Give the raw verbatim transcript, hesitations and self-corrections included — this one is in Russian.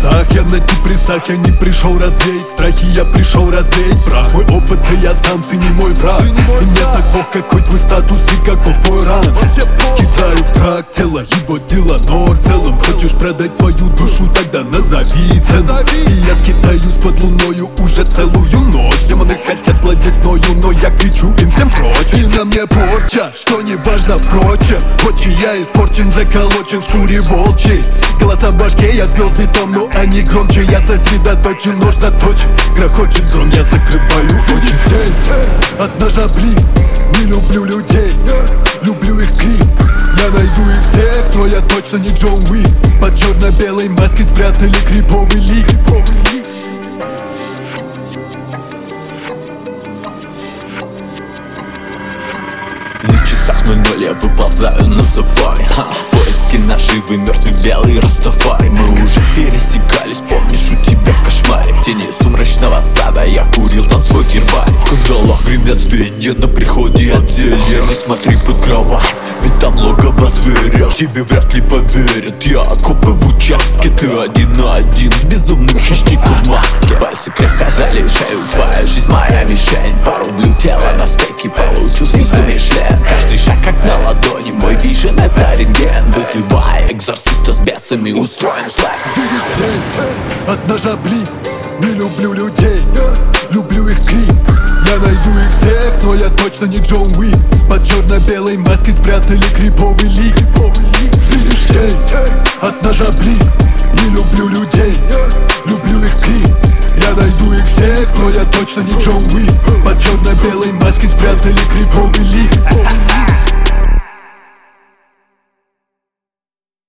небесах, я на депрессах. Я не пришел развеять страхи, я пришел развеять прах. Мой опыт и я сам, ты не мой враг. И мне так пох, какой твой статус и каков твой ранг. Кидаю в трак тело, его дела нор в целом. Хочешь продать свою душу, тогда назови цену. И я скитаюсь под луною уже целую ночь. Демоны хотят владеть мною, но я кричу им всем прочь. И на мне порча, что не важно впрочем. Хочешь, я испорчен, заколочен в шкуре волчьей. Голоса в башке, я звезд битом, но они громче. Я сосредоточен, нож заточен. Грохочет гром, я закрываю очи. От ножа блин, не люблю людей, люблю их крик. Я найду их всех, но я точно не Джон Уик. Под черно-белой маской спрятали криповый лик. На часах ноль ноль, я выползаю на сафари. Ха, в поиске наживы, мертвый белый Растафари. Мы уже пересекались, помнишь, у тебя в кошмаре. В тени сумрачного сада я курил там свой гербарий. В кандалах гремят звенья на приходе от зелья. Не смотри под кровать, ведь там логово зверя. Тебе вряд ли поверят, я окопы в участке. Ты один на один с безумным хищником в маске. Пальцы крепко жали шею, твоя жизнь моя мишень. Порублю тело на стейке, получу звезду Мишлен. Каждый шаг как на ладони, мой вижен это рентген. Вызывая экзорциста с бесами, устроим слайд. От ножа блик, не люблю людей, люблю их крик. Я найду их всех, но я точно не Джон Уик. Под черно-белой маской спрятали криповый лик. Видишь тень, от ножа блик, не люблю людей, люблю их крик. Я найду их всех, но я точно не Джон Уик. Под черно-белой маской